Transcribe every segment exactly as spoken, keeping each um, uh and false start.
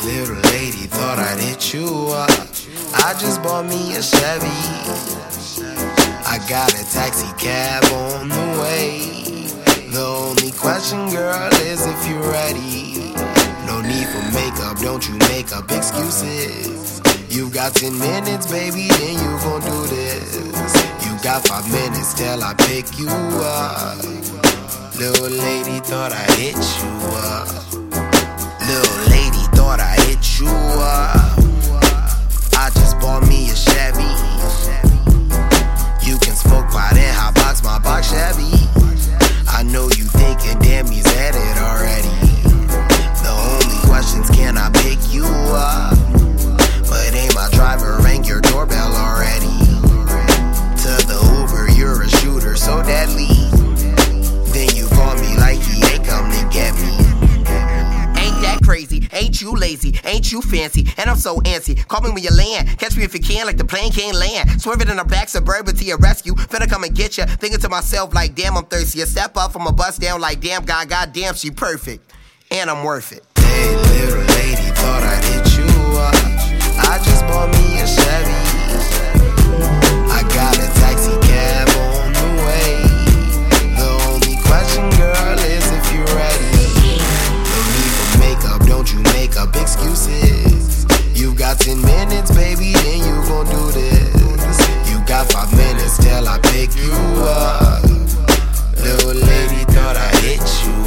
little lady, thought I'd hit you up. I just bought me a Chevy. I got a taxi cab on the way. The only question, girl, is if you're ready. No need for makeup, don't you make up excuses. You got ten minutes, baby, then you gon' do this. You got five minutes till I pick you up. Little lady, thought I hit you up. Little lady, thought I hit you up. I just bought me a Chevy. You can smoke by then, hot box my box Chevy. I know you thinking, damn, he's at it already. The only question's, can I pick you up? But ain't my driver rang your doorbell already? To the Uber, you're a shooter so deadly. Then you call me like he ain't come to get me. Ain't that crazy, ain't you lazy, ain't you fancy, and I'm so antsy. Call me when you land, catch me if you can, like the plane can't land. Swerving in the back, suburban to your rescue, finna come and get ya. Thinking to myself like, damn, I'm thirsty. A step up from a bus down like, damn, God, goddamn, she perfect, and I'm worth it. Hey, little lady, thought I'd hit you up. I just bought me a Chevy. I got a taxi cab on the way. The only question, girl, is if you're ready. No need for makeup, don't you make up excuses. You got ten minutes, baby, then you gon' do this. You got five minutes till I pick you up. Little lady, thought I hit you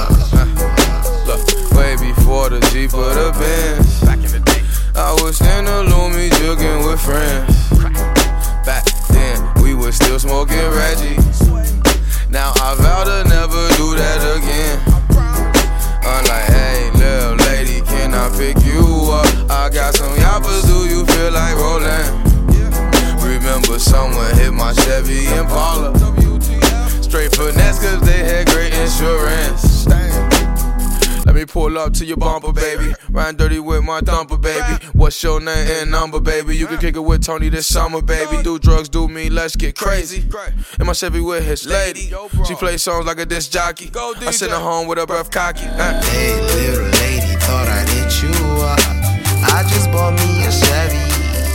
up. Look, way before the Jeep or the Benz, back in the day, I was in the Loomy jugging with friends. Back then, we was still smoking Reggie. Now I vow to never do that again. Unlike, hey, little lady, can I pick you up? I got some yappers, do you feel like rolling? Remember someone hit my Chevy Impala. Straight finesse cause they had great insurance. Let me pull up to your bumper, baby. Riding dirty with my thumper, baby. What's your name and number, baby? You can kick it with Tony this summer, baby. Do drugs, do me, let's get crazy. In my Chevy with his lady. She plays songs like a disc jockey. I send her home with her breath cocky. Uh. Hey, little lady, thought I'd hit you up. I just bought me a Chevy.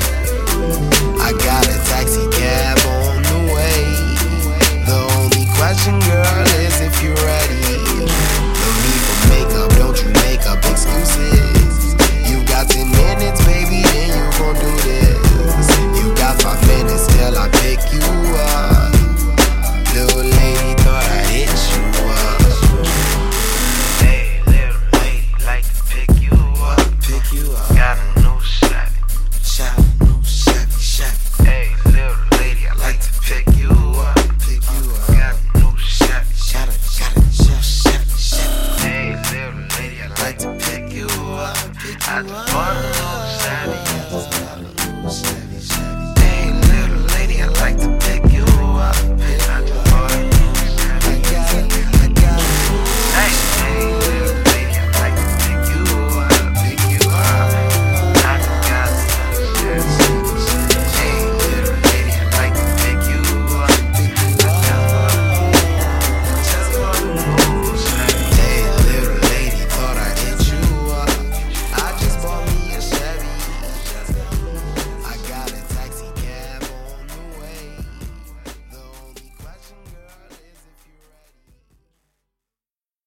I got a taxi cab on the way. The only question, girl, is if you're ready. No need for makeup, don't you make up excuses. You got ten minutes, baby, then you gon' do this. You got five minutes till I pick you up. Little lady, thought I hit you up. Hey, little lady, like to pick you up. Pick you up. Got a new Chevy. Chevy, new Chevy, Chevy. Hey, little lady, I like to pick you up. Pick you up. Got a new Chevy. Chevy, Chevy, Chevy, Chevy. Hey, little lady, I like to pick you up. I just bought a new Chevy.